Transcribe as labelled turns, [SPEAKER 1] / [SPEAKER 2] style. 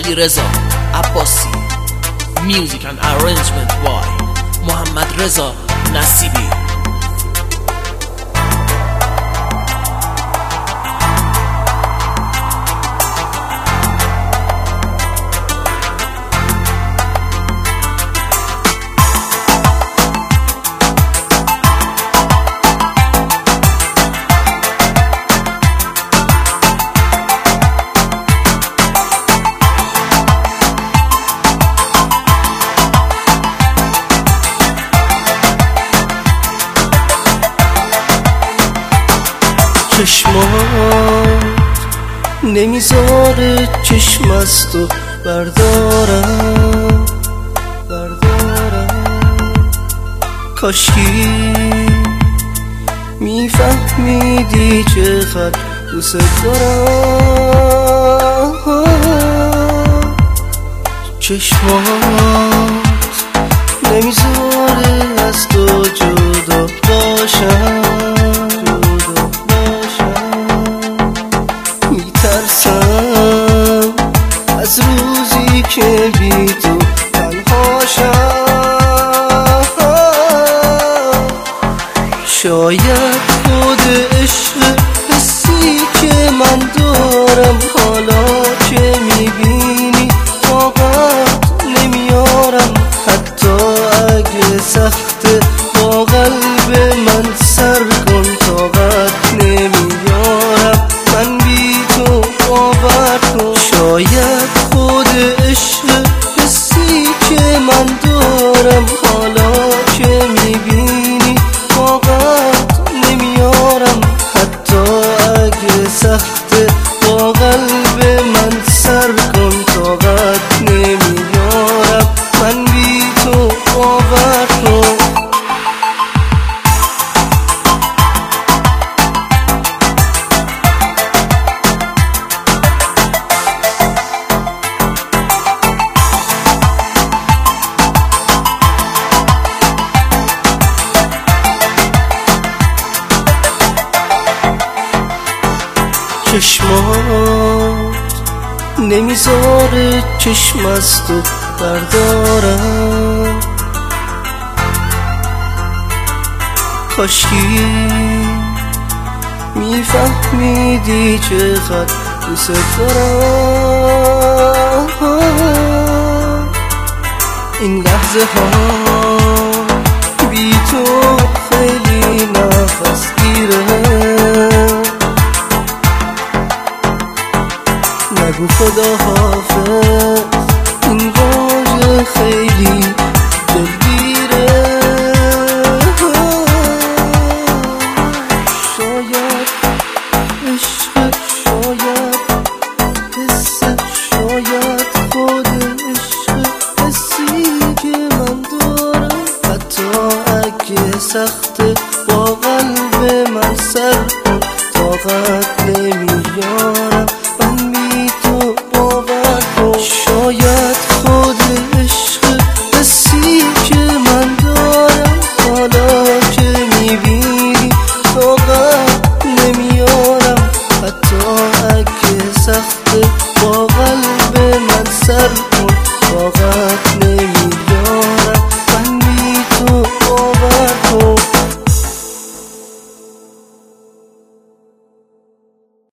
[SPEAKER 1] علیرضا عباسی. Music and arrangement by محمد رضا نصیبی.
[SPEAKER 2] چشمات نمیذاره چشم از تو بردارم کاشکی میفهمیدی چقدر دوست دارم. چشمات نمیذاره از تو جدا باشم، میترسم از روزی که بی تو تنهاشم. شاید خود عشق حسی که من دارم حالا که میبینی طاقت نمیارم، حتی اگه سخته با قلب من سر کن طاقت نمیارم من بی تو باور کن. شاید خود عشق حسی که من دارم حالا که میبینی طاقت نمیارم، حتی اگه سخته با قلب من سر کن طاقت نمیارم من بی تو باور کن. چشمات نمیذاره چشم از تو بردارم، کاشکی میفهمیدی چقدر دوست دارم. این لحظه ها بی تو خیلی نفس گیره، نگو خدا حافظ این واژه خیلی دل